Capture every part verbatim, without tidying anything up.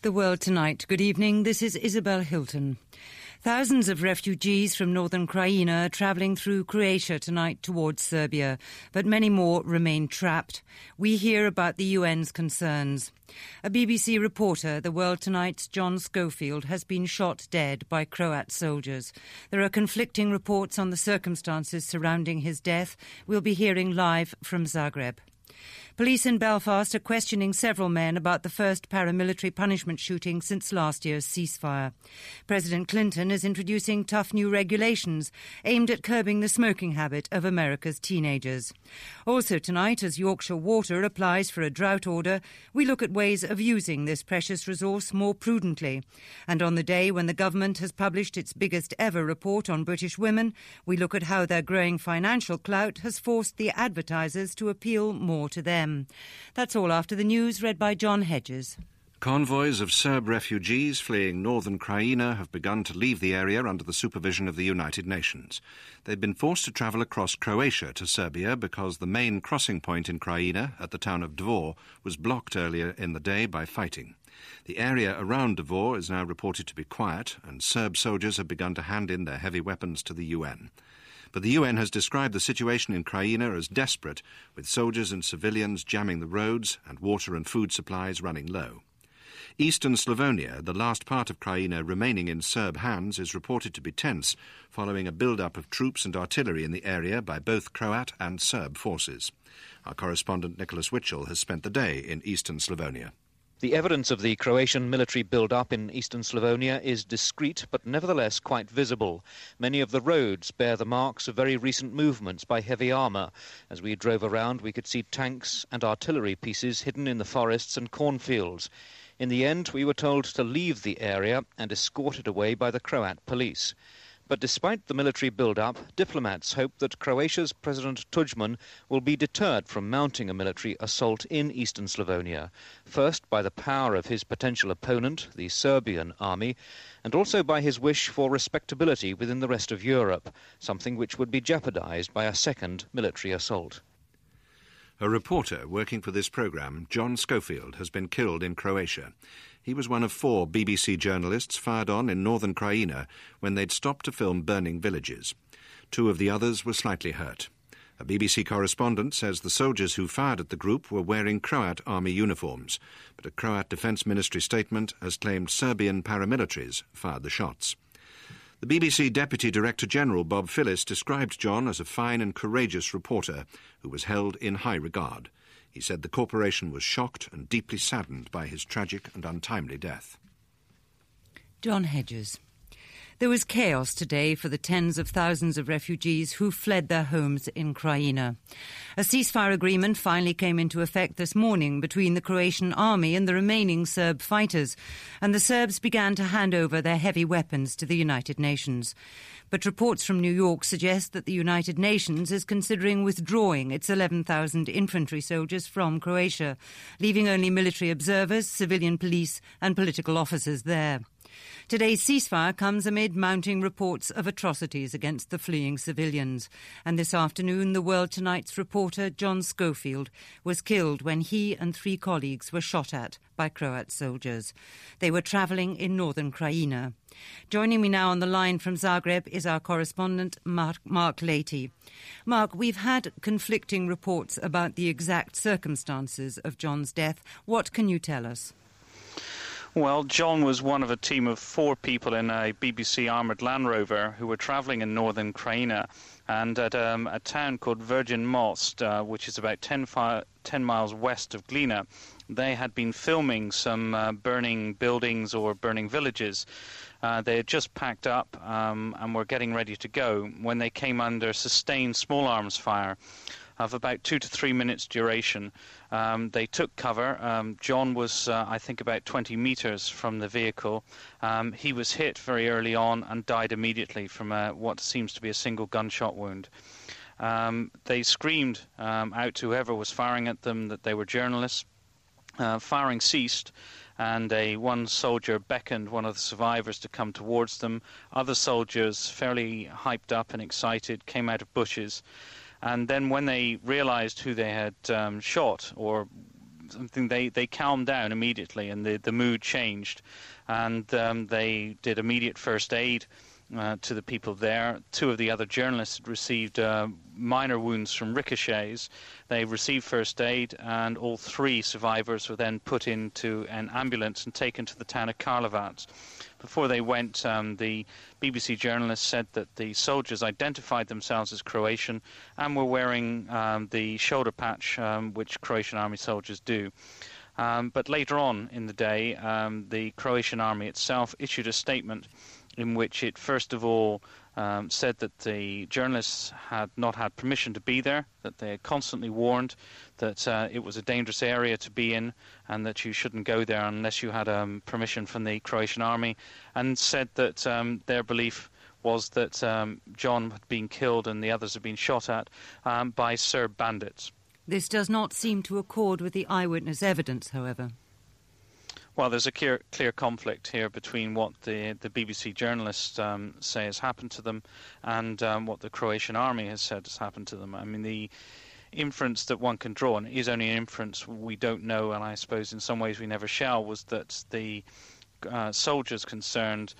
The World Tonight. Good evening. This is Isabel Hilton. Thousands of refugees from northern Crimea are travelling through Croatia tonight towards Serbia, but many more remain trapped. We hear about the U N's concerns. A B B C reporter, The World Tonight's John Schofield, has been shot dead by Croat soldiers. There are conflicting reports on the circumstances surrounding his death. We'll be hearing live from Zagreb. Police in Belfast are questioning several men about the first paramilitary punishment shooting since last year's ceasefire. President Clinton is introducing tough new regulations aimed at curbing the smoking habit of America's teenagers. Also tonight, as Yorkshire Water applies for a drought order, we look at ways of using this precious resource more prudently. And on the day when the government has published its biggest ever report on British women, we look at how their growing financial clout has forced the advertisers to appeal more to them. That's all after the news, read by John Hedges. Convoys of Serb refugees fleeing northern Crimea have begun to leave the area under the supervision of the United Nations. They've been forced to travel across Croatia to Serbia because the main crossing point in Crimea, at the town of Dvor, was blocked earlier in the day by fighting. The area around Dvor is now reported to be quiet, and Serb soldiers have begun to hand in their heavy weapons to the U N. But the U N has described the situation in Crimea as desperate, with soldiers and civilians jamming the roads and water and food supplies running low. Eastern Slavonia, the last part of Crimea remaining in Serb hands, is reported to be tense, following a build-up of troops and artillery in the area by both Croat and Serb forces. Our correspondent Nicholas Witchell has spent the day in Eastern Slavonia. The evidence of the Croatian military build-up in eastern Slavonia is discreet but nevertheless quite visible. Many of the roads bear the marks of very recent movements by heavy armour. As we drove around, we could see tanks and artillery pieces hidden in the forests and cornfields. In the end, we were told to leave the area and escorted away by the Croat police. But despite the military build-up, diplomats hope that Croatia's President Tudjman will be deterred from mounting a military assault in eastern Slavonia, first by the power of his potential opponent, the Serbian army, and also by his wish for respectability within the rest of Europe, something which would be jeopardized by a second military assault. A reporter working for this programme, John Schofield, has been killed in Croatia. He was one of four B B C journalists fired on in northern Crimea when they'd stopped to film burning villages. Two of the others were slightly hurt. A B B C correspondent says the soldiers who fired at the group were wearing Croat army uniforms, but a Croat Defence Ministry statement has claimed Serbian paramilitaries fired the shots. The B B C Deputy Director-General Bob Phillis described John as a fine and courageous reporter who was held in high regard. He said the corporation was shocked and deeply saddened by his tragic and untimely death. John Hedges. There was chaos today for the tens of thousands of refugees who fled their homes in Crimea. A ceasefire agreement finally came into effect this morning between the Croatian army and the remaining Serb fighters, and the Serbs began to hand over their heavy weapons to the United Nations. But reports from New York suggest that the United Nations is considering withdrawing its eleven thousand infantry soldiers from Croatia, leaving only military observers, civilian police and political officers there. Today's ceasefire comes amid mounting reports of atrocities against the fleeing civilians. And this afternoon, The World Tonight's reporter John Schofield was killed when he and three colleagues were shot at by Croat soldiers. They were travelling in northern Crimea. Joining me now on the line from Zagreb is our correspondent, Mark, Mark Leahy. Mark, we've had conflicting reports about the exact circumstances of John's death. What can you tell us? Well, John was one of a team of four people in a B B C armoured Land Rover who were travelling in northern Crimea, and at um, a town called Virgin Most, uh, which is about ten, fi- ten miles west of Glina. They had been filming some uh, burning buildings or burning villages. Uh, they had just packed up um, and were getting ready to go when they came under sustained small arms fire of about two to three minutes duration. Um, they took cover. Um, John was, uh, I think, about twenty metres from the vehicle. Um, he was hit very early on and died immediately from a, what seems to be a single gunshot wound. Um, they screamed um, out to whoever was firing at them that they were journalists. Uh, firing ceased, and a one soldier beckoned one of the survivors to come towards them. Other soldiers, fairly hyped up and excited, came out of bushes. And then when they realized who they had um, shot or something they, they calmed down immediately, and the, the mood changed, and um, they did immediate first aid uh, to the people there. Two of the other journalists had received uh, minor wounds from ricochets. They received first aid, and all three survivors were then put into an ambulance and taken to the town of Karlovac. Before they went, um, the B B C journalist said that the soldiers identified themselves as Croatian and were wearing um, the shoulder patch, um, which Croatian army soldiers do. Um, but later on in the day, um, the Croatian army itself issued a statement in which it first of all um, said that the journalists had not had permission to be there, that they had constantly warned that uh, it was a dangerous area to be in and that you shouldn't go there unless you had um, permission from the Croatian army, and said that um, their belief was that um, John had been killed and the others had been shot at um, by Serb bandits. This does not seem to accord with the eyewitness evidence, however. Well, there's a clear, clear conflict here between what the, the B B C journalists um, say has happened to them and um, what the Croatian army has said has happened to them. I mean, the inference that one can draw, and it is only an inference, we don't know, and I suppose in some ways we never shall, was that the uh, soldiers concerned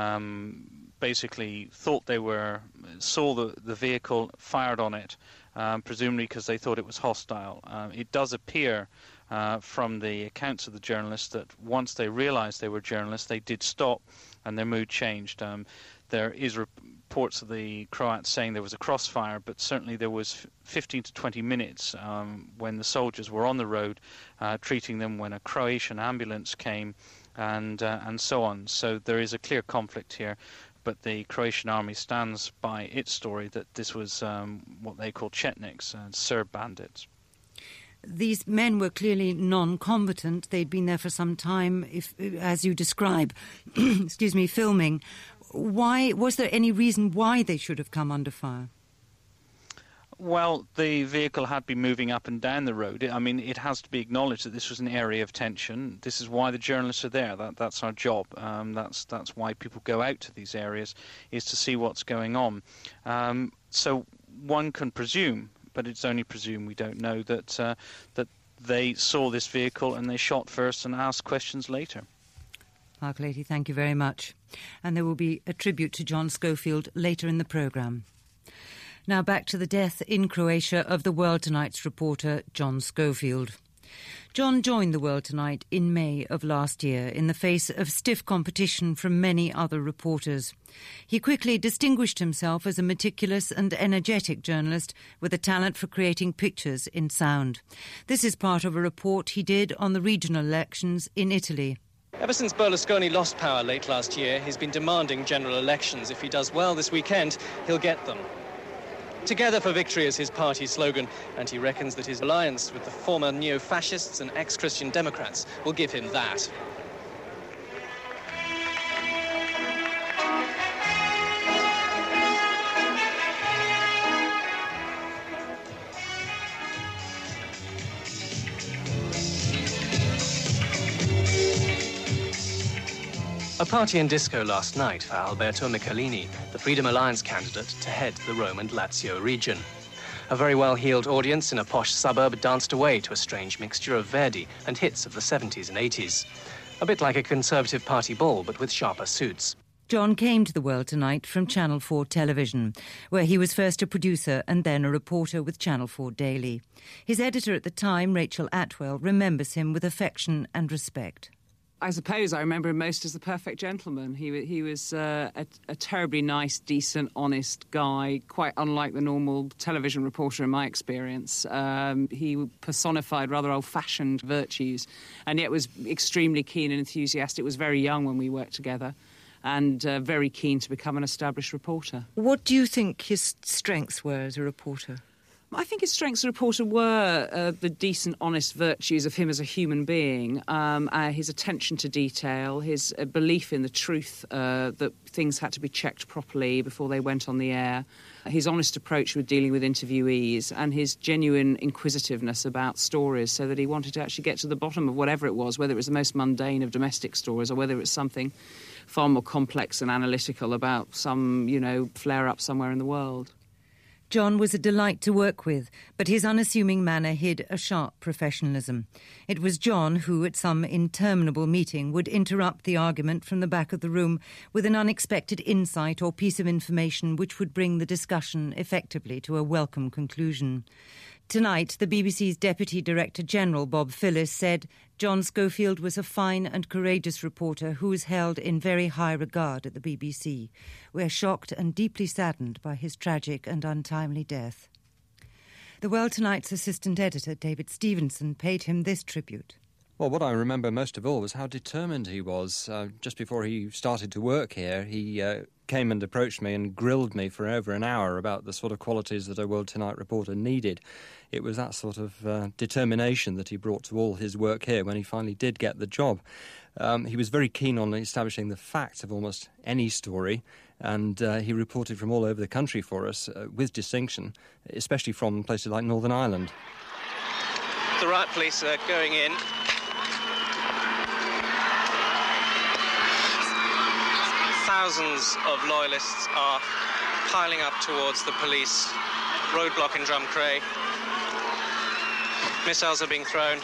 um, basically thought they were, saw the, the vehicle, fired on it, um, presumably because they thought it was hostile. Uh, it does appear Uh, from the accounts of the journalists that once they realized they were journalists, they did stop and their mood changed. Um, there is reports of the Croats saying there was a crossfire, but certainly there was fifteen to twenty minutes um, when the soldiers were on the road uh, treating them, when a Croatian ambulance came, and uh, and so on. So there is a clear conflict here, but the Croatian army stands by its story that this was um, what they call Chetniks, uh, Serb bandits. These men were clearly non-combatant. They'd been there for some time, if, as you describe, excuse me, filming. Why was there any reason why they should have come under fire? Well, the vehicle had been moving up and down the road. I mean, it has to be acknowledged that this was an area of tension. This is why the journalists are there. That, that's our job. Um, that's that's why people go out to these areas, is to see what's going on. Um, so one can presume, but it's only presumed, we don't know, that uh, that they saw this vehicle and they shot first and asked questions later. Mark Leahy, thank you very much. And there will be a tribute to John Schofield later in the programme. Now back to the death in Croatia of the World Tonight's reporter John Schofield. John joined the World Tonight in May of last year in the face of stiff competition from many other reporters. He quickly distinguished himself as a meticulous and energetic journalist with a talent for creating pictures in sound. This is part of a report he did on the regional elections in Italy. Ever since Berlusconi lost power late last year, he's been demanding general elections. If he does well this weekend, he'll get them. Together for Victory is his party slogan, and he reckons that his alliance with the former neo-fascists and ex-Christian Democrats will give him that. A party and disco last night for Alberto Michelini, the Freedom Alliance candidate to head the Rome and Lazio region. A very well-heeled audience in a posh suburb danced away to a strange mixture of Verdi and hits of the seventies and eighties. A bit like a Conservative Party ball, but with sharper suits. John came to the World Tonight from Channel four Television, where he was first a producer and then a reporter with Channel four Daily. His editor at the time, Rachel Atwell, remembers him with affection and respect. I suppose I remember him most as the perfect gentleman. He, he was uh, a, a terribly nice, decent, honest guy, quite unlike the normal television reporter in my experience. Um, he personified rather old-fashioned virtues, and yet was extremely keen and enthusiastic. Was very young when we worked together, and uh, very keen to become an established reporter. What do you think his strengths were as a reporter? I think his strengths as a reporter were uh, the decent, honest virtues of him as a human being, um, uh, his attention to detail, his uh, belief in the truth uh, that things had to be checked properly before they went on the air, his honest approach with dealing with interviewees, and his genuine inquisitiveness about stories, so that he wanted to actually get to the bottom of whatever it was, whether it was the most mundane of domestic stories or whether it was something far more complex and analytical about some, you know, flare-up somewhere in the world. John was a delight to work with, but his unassuming manner hid a sharp professionalism. It was John who, at some interminable meeting, would interrupt the argument from the back of the room with an unexpected insight or piece of information which would bring the discussion effectively to a welcome conclusion. Tonight, the B B C's Deputy Director General, Bob Phillis, said John Schofield was a fine and courageous reporter who was held in very high regard at the B B C. We're shocked and deeply saddened by his tragic and untimely death. The World Tonight's assistant editor, David Stevenson, paid him this tribute. Well, what I remember most of all was how determined he was. Uh, just before he started to work here, he uh, came and approached me and grilled me for over an hour about the sort of qualities that a World Tonight reporter needed. It was that sort of uh, determination that he brought to all his work here when he finally did get the job. Um, he was very keen on establishing the facts of almost any story, and uh, he reported from all over the country for us uh, with distinction, especially from places like Northern Ireland. The riot police are going in. Thousands of loyalists are piling up towards the police roadblock in Drumcrea. Missiles are being thrown.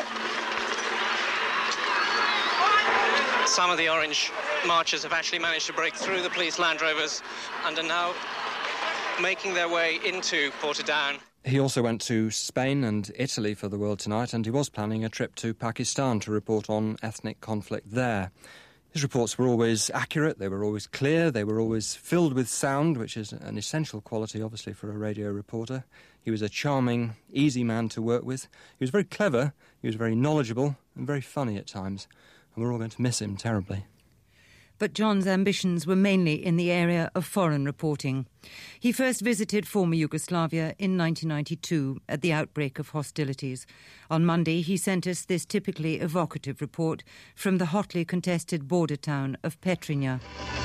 Some of the orange marchers have actually managed to break through the police Land Rovers and are now making their way into Portadown. He also went to Spain and Italy for the World Tonight, and he was planning a trip to Pakistan to report on ethnic conflict there. His reports were always accurate, they were always clear, they were always filled with sound, which is an essential quality, obviously, for a radio reporter. He was a charming, easy man to work with. He was very clever, he was very knowledgeable, and very funny at times. And we're all going to miss him terribly. But John's ambitions were mainly in the area of foreign reporting. He first visited former Yugoslavia in nineteen ninety-two at the outbreak of hostilities. On Monday, he sent us this typically evocative report from the hotly contested border town of Petrinja.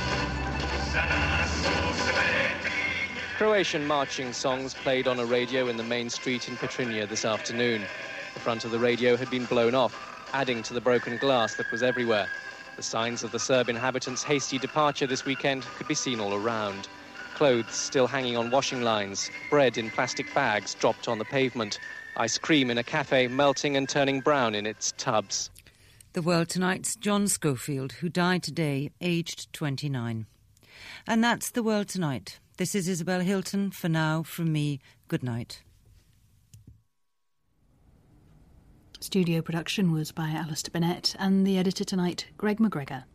Croatian marching songs played on a radio in the main street in Petrinja this afternoon. The front of the radio had been blown off, adding to the broken glass that was everywhere. The signs of the Serb inhabitants' hasty departure this weekend could be seen all around. Clothes still hanging on washing lines, bread in plastic bags dropped on the pavement, ice cream in a cafe melting and turning brown in its tubs. The World Tonight's John Schofield, who died today, aged twenty-nine. And that's The World Tonight. This is Isabel Hilton. For now, from me, good night. Studio production was by Alistair Bennett and the editor tonight, Greg McGregor.